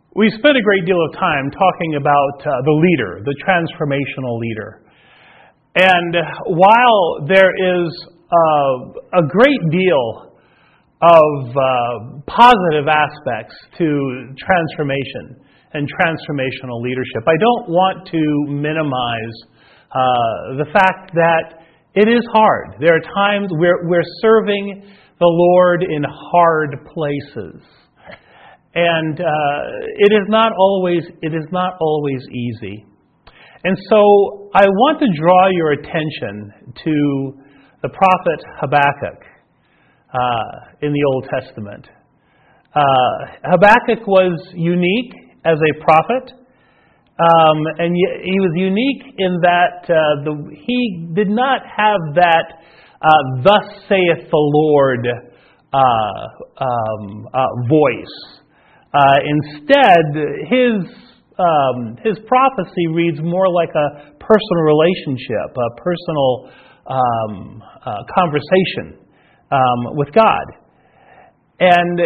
We spent a great deal of time talking about the leader, the transformational leader. And while there is a great deal of positive aspects to transformation and transformational leadership, I don't want to minimize the fact that it is hard. There are times we're serving the Lord in hard places. And it is not always easy. And so I want to draw your attention to the prophet Habakkuk in the Old Testament. Habakkuk was unique as a prophet, and he was unique in that he did not have that "Thus saith the Lord" voice. Instead, his prophecy reads more like a personal relationship, a personal conversation with God. And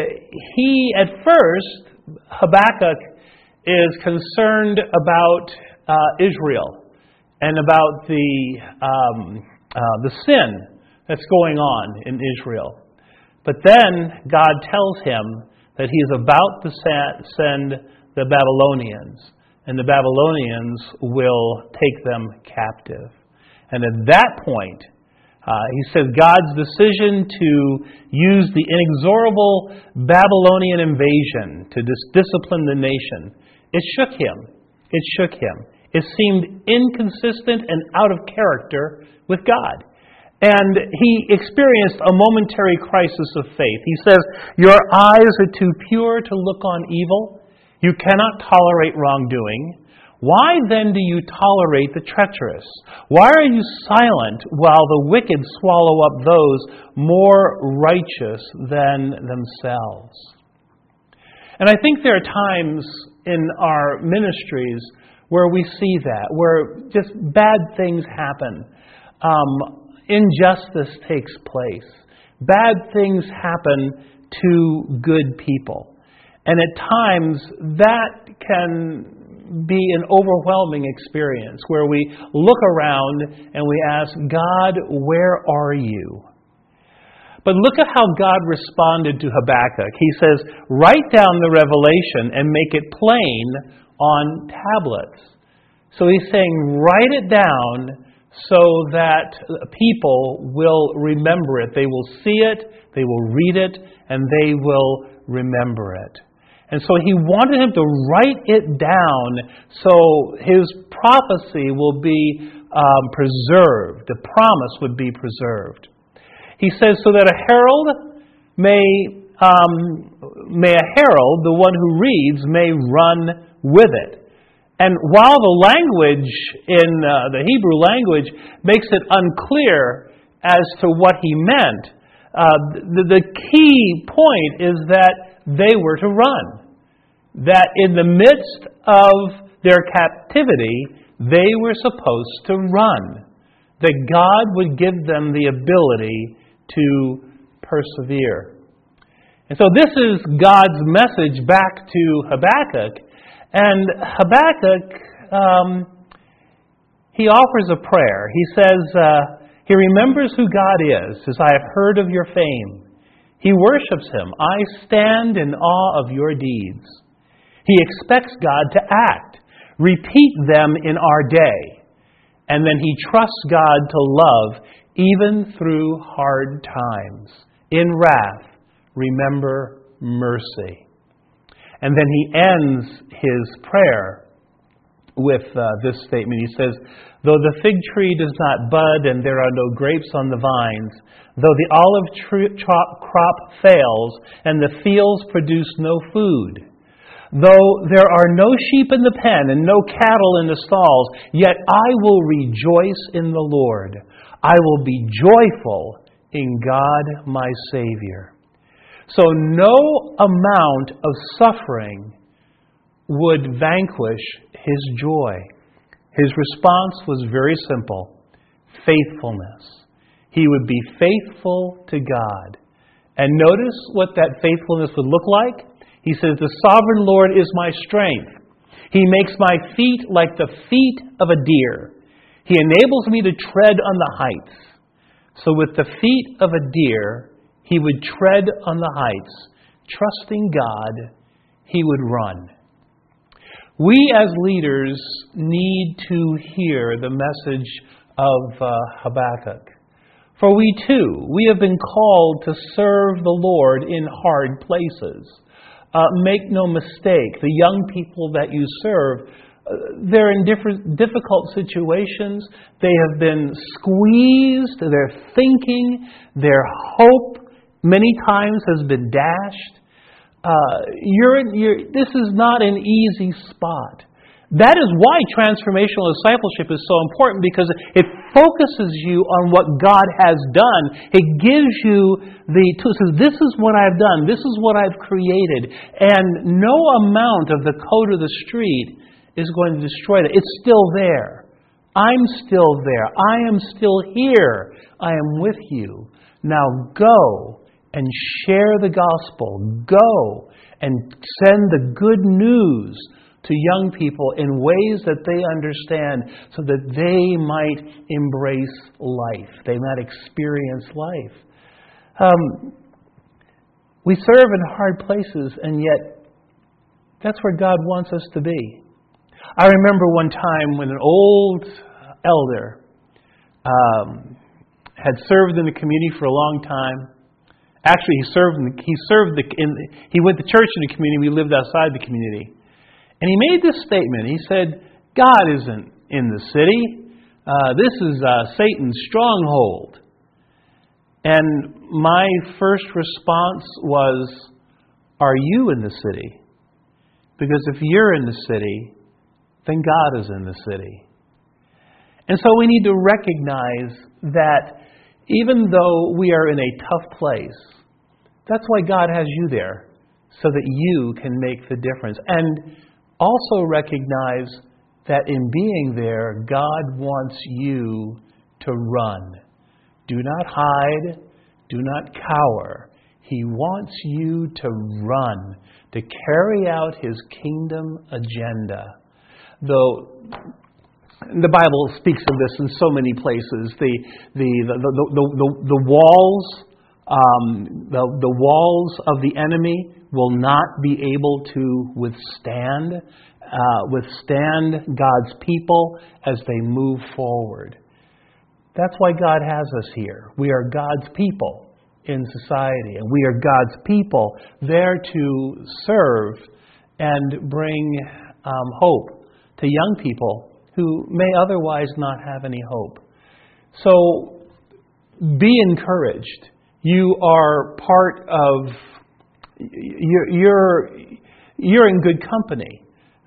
Habakkuk is concerned about Israel and about the sin that's going on in Israel. But then God tells him that he is about to send the Babylonians, and the Babylonians will take them captive. And at that point, he says God's decision to use the inexorable Babylonian invasion to discipline the nation, it shook him. It seemed inconsistent and out of character with God. And he experienced a momentary crisis of faith. He says, "Your eyes are too pure to look on evil. You cannot tolerate wrongdoing. Why then do you tolerate the treacherous? Why are you silent while the wicked swallow up those more righteous than themselves?" And I think there are times in our ministries where we see that, where just bad things happen. Injustice takes place. Bad things happen to good people. And at times, that can be an overwhelming experience where we look around and we ask, God, where are you? But look at how God responded to Habakkuk. He says, write down the revelation and make it plain on tablets. So he's saying, write it down so that people will remember it. They will see it, they will read it, and they will remember it. And so he wanted him to write it down so his prophecy will be preserved. The promise would be preserved. He says, so that a herald the one who reads, may run with it. And while the language in the Hebrew language makes it unclear as to what he meant, the key point is that they were to run. That in the midst of their captivity, they were supposed to run. That God would give them the ability to persevere. And so this is God's message back to Habakkuk. And Habakkuk, he offers a prayer. He says, he remembers who God is, says, I have heard of your fame. He worships him. I stand in awe of your deeds. He expects God to act, repeat them in our day. And then he trusts God to love even through hard times. In wrath, remember mercy. And then he ends his prayer with this statement. He says, though the fig tree does not bud and there are no grapes on the vines, though the olive crop fails and the fields produce no food, though there are no sheep in the pen and no cattle in the stalls, yet I will rejoice in the Lord. I will be joyful in God my Savior. So no amount of suffering would vanquish his joy. His response was very simple: faithfulness. He would be faithful to God. And notice what that faithfulness would look like. He says, "The sovereign Lord is my strength. He makes my feet like the feet of a deer. He enables me to tread on the heights." So with the feet of a deer, he would tread on the heights. Trusting God, he would run. We as leaders need to hear the message of Habakkuk. For we too, we have been called to serve the Lord in hard places. Make no mistake, the young people that you serve, they're in difficult situations. They have been squeezed. Their thinking, their hope, many times has been dashed. This is not an easy spot. That is why transformational discipleship is so important, because it focuses you on what God has done. It gives you the tools. Says, this is what I've done. This is what I've created. And no amount of the code of the street is going to destroy that. It's still there. I'm still there. I am still here. I am with you. Now go and share the gospel. Go and send the good news to young people in ways that they understand, so that they might embrace life. They might experience life. We serve in hard places, and yet that's where God wants us to be. I remember one time when an old elder had served in the community for a long time. Actually, he went to church in the community. We lived outside the community. And he made this statement. He said, "God isn't in the city. This is Satan's stronghold." And my first response was, "Are you in the city? Because if you're in the city, then God is in the city." And so we need to recognize that even though we are in a tough place, that's why God has you there, so that you can make the difference. And also recognize that in being there, God wants you to run. Do not hide. Do not cower. He wants you to run, to carry out His kingdom agenda. Though the Bible speaks of this in so many places. The walls, the walls of the enemy will not be able to withstand God's people as they move forward. That's why God has us here. We are God's people in society, and we are God's people there to serve and bring hope to young people who may otherwise not have any hope. So be encouraged. You are part of, you're in good company.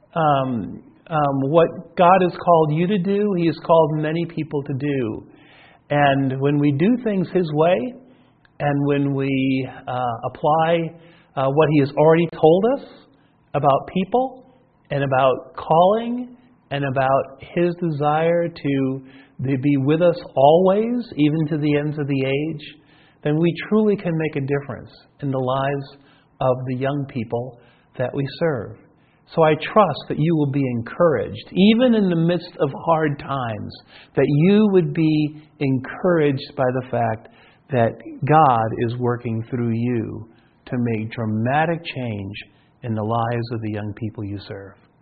What God has called you to do, He has called many people to do. And when we do things His way, and when we apply what He has already told us about people, and about calling, and about His desire to be with us always, even to the ends of the age, then we truly can make a difference in the lives of the young people that we serve. So I trust that you will be encouraged, even in the midst of hard times, that you would be encouraged by the fact that God is working through you to make dramatic change in the lives of the young people you serve.